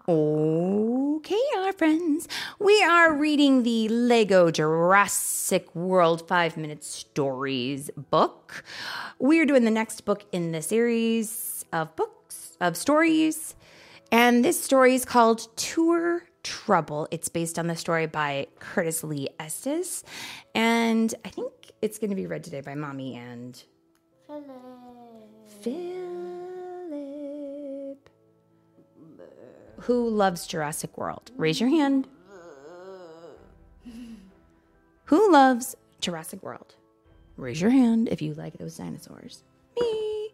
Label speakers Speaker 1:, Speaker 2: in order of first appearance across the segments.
Speaker 1: Okay, our friends, we are reading the Lego Jurassic World 5-Minute Stories book. We're doing the next book in the series of stories, and this story is called Tour Trouble. It's based on the story by Curtis Lee Estes, and I think it's going to be read today by Mommy and Philip. Who loves Jurassic World? Raise your hand. Who loves Jurassic World? Raise your hand if you like those dinosaurs. Me.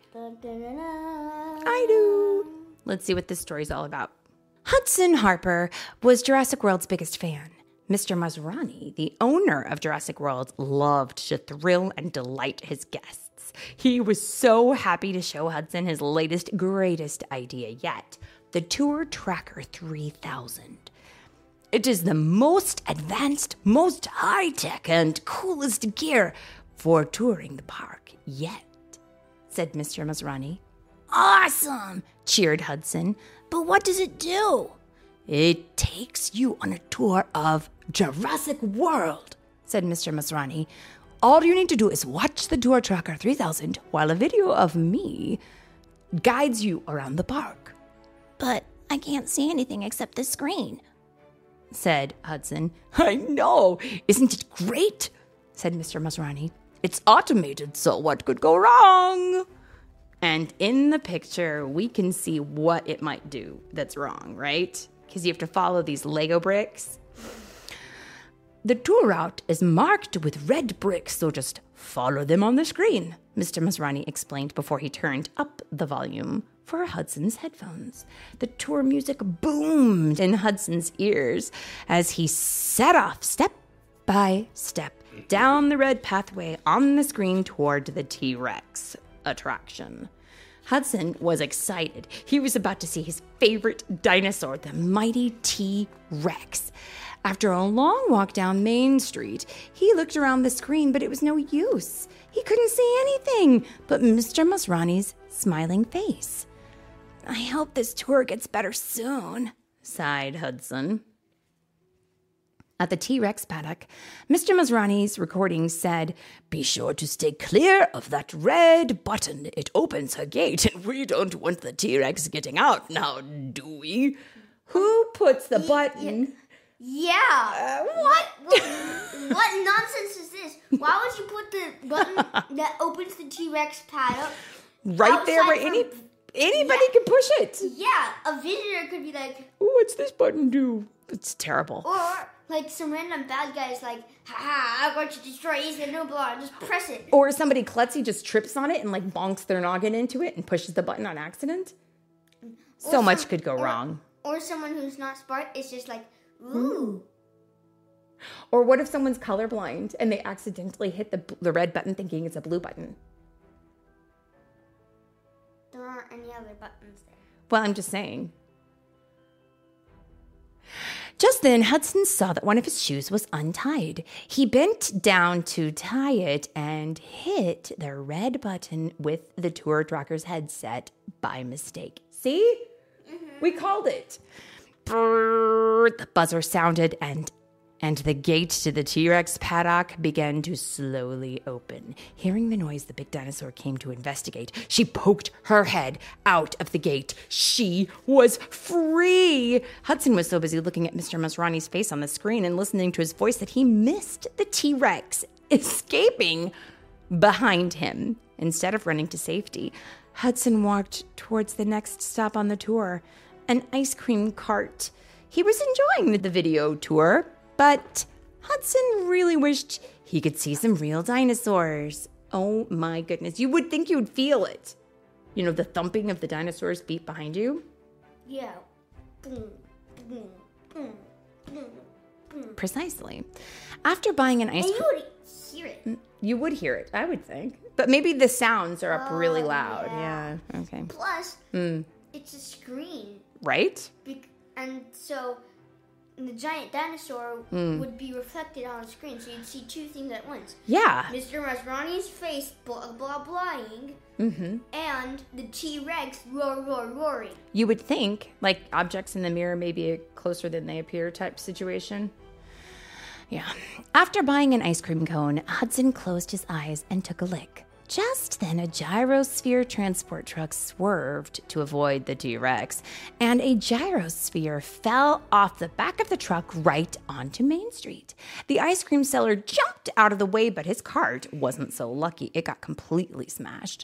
Speaker 1: I do. Let's see what this story's all about. Hudson Harper was Jurassic World's biggest fan. Mr. Masrani, the owner of Jurassic World, loved to thrill and delight his guests. He was so happy to show Hudson his latest, greatest idea yet. The Tour Tracker 3000. It is the most advanced, most high-tech, and coolest gear for touring the park yet, said Mr. Masrani. Awesome, cheered Hudson. But what does it do? It takes you on a tour of Jurassic World, said Mr. Masrani. All you need to do is watch the Tour Tracker 3000 while a video of me guides you around the park. But I can't see anything except the screen, said Hudson. I know. Isn't it great? Said Mr. Masrani. It's automated, so what could go wrong? And in the picture, we can see what it might do that's wrong, right? Because you have to follow these Lego bricks. The tour route is marked with red bricks, so just follow them on the screen, Mr. Masrani explained before he turned up the volume for Hudson's headphones. The tour music boomed in Hudson's ears as he set off step by step down the red pathway on the screen toward the T-Rex attraction. Hudson was excited. He was about to see his favorite dinosaur, the mighty T-Rex. After a long walk down Main Street, he looked around the screen, but it was no use. He couldn't see anything but Mr. Masrani's smiling face. I hope this tour gets better soon, sighed Hudson. At the T-Rex paddock, Mr. Masrani's recording said, "Be sure to stay clear of that red button. It opens her gate, and we don't want the T-Rex getting out now, do we?" Who puts the button?
Speaker 2: Yeah. What nonsense is this? Why would you put the button that opens the T-Rex paddock
Speaker 1: right there where anybody can push it?
Speaker 2: Yeah, a visitor could be like,
Speaker 1: "What's this button do?" It's terrible.
Speaker 2: Or like some random bad guy is like, "Ha, I'm going to destroy East and Nublar, just press it."
Speaker 1: Or somebody klutzy just trips on it and like bonks their noggin into it and pushes the button on accident. So much could go wrong.
Speaker 2: Or someone who's not smart is just like, ooh.
Speaker 1: Or what if someone's colorblind and they accidentally hit the red button thinking it's a blue button?
Speaker 2: There aren't any other buttons there.
Speaker 1: Well, I'm just saying. Just then, Hudson saw that one of his shoes was untied. He bent down to tie it and hit the red button with the Tour Tracker's headset by mistake. See? Mm-hmm. We called it. Brrr, the buzzer sounded and the gate to the T-Rex paddock began to slowly open. Hearing the noise, the big dinosaur came to investigate. She poked her head out of the gate. She was free! Hudson was so busy looking at Mr. Masrani's face on the screen and listening to his voice that he missed the T-Rex escaping behind him. Instead of running to safety, Hudson walked towards the next stop on the tour, an ice cream cart. He was enjoying the video tour, but Hudson really wished he could see some real dinosaurs. Oh my goodness. You would think you would feel it. You know, the thumping of the dinosaur's feet behind you?
Speaker 2: Yeah. Boom, boom, boom, boom, boom.
Speaker 1: Precisely. After buying an ice cream...
Speaker 2: And you would hear it.
Speaker 1: You would hear it, I would think. But maybe the sounds are up really loud. Yeah. Okay.
Speaker 2: Plus, it's a screen.
Speaker 1: Right?
Speaker 2: And so the giant dinosaur would be reflected on the screen, so you'd see two things at once.
Speaker 1: Yeah.
Speaker 2: Mr. Masrani's face blah-blah-blahing, and the T-Rex roaring.
Speaker 1: You would think, like, objects in the mirror may be a closer than they appear type situation. Yeah. After buying an ice cream cone, Hudson closed his eyes and took a lick. Just then, a gyrosphere transport truck swerved to avoid the T-Rex, and a gyrosphere fell off the back of the truck right onto Main Street. The ice cream seller jumped out of the way, but his cart wasn't so lucky. It got completely smashed.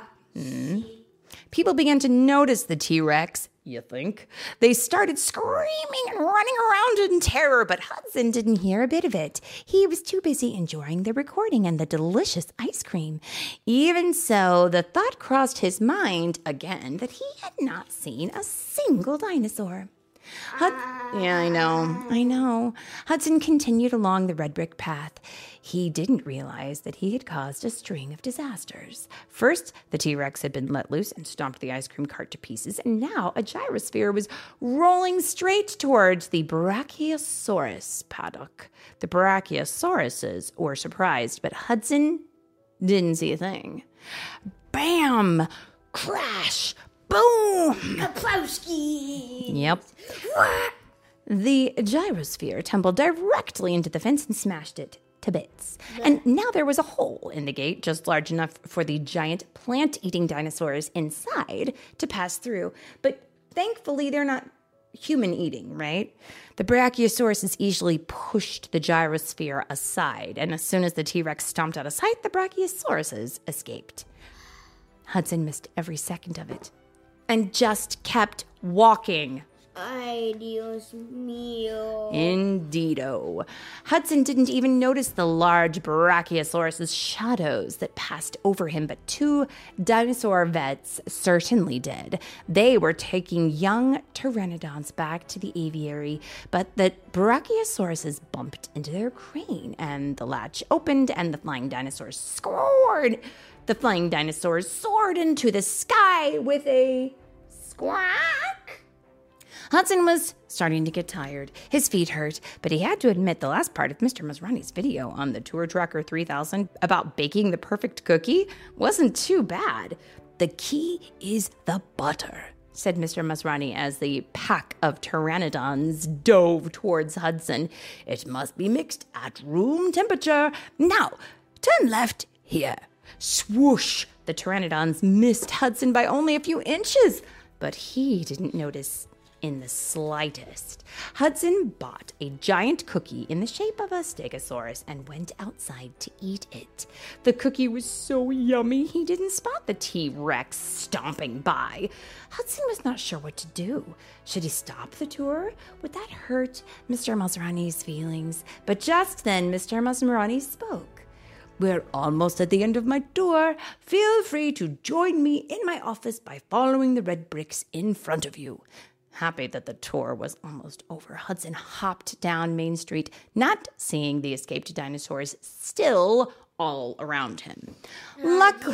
Speaker 1: People began to notice the T-Rex, you think. They started screaming and running around in terror, but Hudson didn't hear a bit of it. He was too busy enjoying the recording and the delicious ice cream. Even so, the thought crossed his mind again that he had not seen a single dinosaur. Yeah, I know. Hudson continued along the red brick path. He didn't realize that he had caused a string of disasters. First, the T-Rex had been let loose and stomped the ice cream cart to pieces, and now a gyrosphere was rolling straight towards the Brachiosaurus paddock. The Brachiosauruses were surprised, but Hudson didn't see a thing. Bam! Crash! Boom!
Speaker 2: Kaplowski!
Speaker 1: Yep. The gyrosphere tumbled directly into the fence and smashed it to bits. And now there was a hole in the gate just large enough for the giant plant-eating dinosaurs inside to pass through. But thankfully, they're not human-eating, right? The Brachiosaurus easily pushed the gyrosphere aside, and as soon as the T-Rex stomped out of sight, the Brachiosauruses escaped. Hudson missed every second of it and just kept walking.
Speaker 2: Ay, Dios mío.
Speaker 1: Indeedo. Hudson didn't even notice the large Brachiosaurus' shadows that passed over him, but two dinosaur vets certainly did. They were taking young pteranodons back to the aviary, but the Brachiosauruses bumped into their crane, and the latch opened, and the flying dinosaurs scored. The flying dinosaurs soared into the sky with a squawk. Hudson was starting to get tired. His feet hurt, but he had to admit the last part of Mr. Masrani's video on the Tour Tracker 3000 about baking the perfect cookie wasn't too bad. The key is the butter, said Mr. Masrani as the pack of pteranodons dove towards Hudson. It must be mixed at room temperature. Now, turn left here. Swoosh! The pteranodons missed Hudson by only a few inches, but he didn't notice in the slightest. Hudson bought a giant cookie in the shape of a stegosaurus and went outside to eat it. The cookie was so yummy, he didn't spot the T-Rex stomping by. Hudson was not sure what to do. Should he stop the tour? Would that hurt Mr. Masrani's feelings? But just then, Mr. Masrani spoke. We're almost at the end of my tour. Feel free to join me in my office by following the red bricks in front of you. Happy that the tour was almost over, Hudson hopped down Main Street, not seeing the escaped dinosaurs still all around him. Luckily,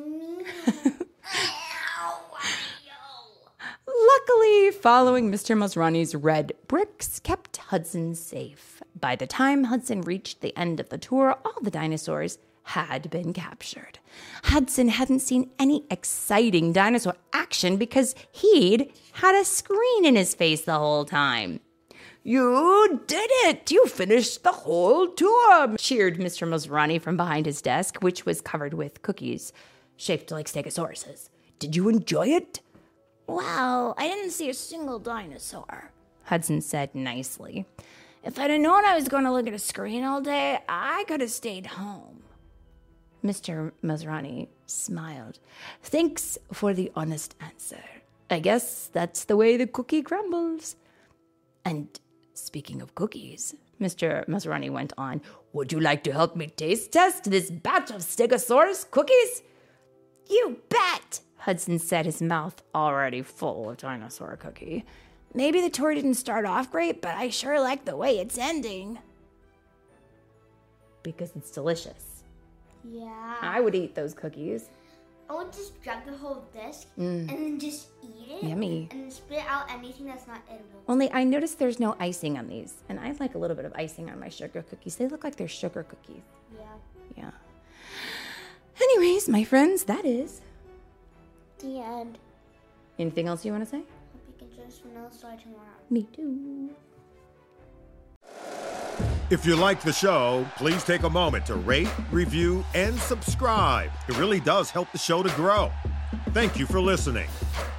Speaker 1: following Mr. Masrani's red bricks kept Hudson safe. By the time Hudson reached the end of the tour, all the dinosaurs had been captured. Hudson hadn't seen any exciting dinosaur action because he'd had a screen in his face the whole time. You did it! You finished the whole tour! Cheered Mr. Masrani from behind his desk, which was covered with cookies shaped like stegosauruses. Did you enjoy it? Well, I didn't see a single dinosaur, Hudson said nicely. If I'd have known I was going to look at a screen all day, I could have stayed home. Mr. Masrani smiled. Thanks for the honest answer. I guess that's the way the cookie crumbles. And speaking of cookies, Mr. Masrani went on, would you like to help me taste test this batch of Stegosaurus cookies? You bet, Hudson said, his mouth already full of dinosaur cookie. Maybe the tour didn't start off great, but I sure like the way it's ending. Because it's delicious.
Speaker 2: Yeah.
Speaker 1: I would eat those cookies.
Speaker 2: I would just grab the whole disc and then just eat it.
Speaker 1: Yummy.
Speaker 2: And then spit out anything that's not edible.
Speaker 1: Only I noticed there's no icing on these. And I like a little bit of icing on my sugar cookies. They look like they're sugar cookies.
Speaker 2: Yeah.
Speaker 1: Yeah. Anyways, my friends, that is
Speaker 2: The end.
Speaker 1: Anything else you want to say?
Speaker 2: Hope you can join us for another story tomorrow.
Speaker 1: Me too.
Speaker 3: If you like the show, please take a moment to rate, review, and subscribe. It really does help the show to grow. Thank you for listening.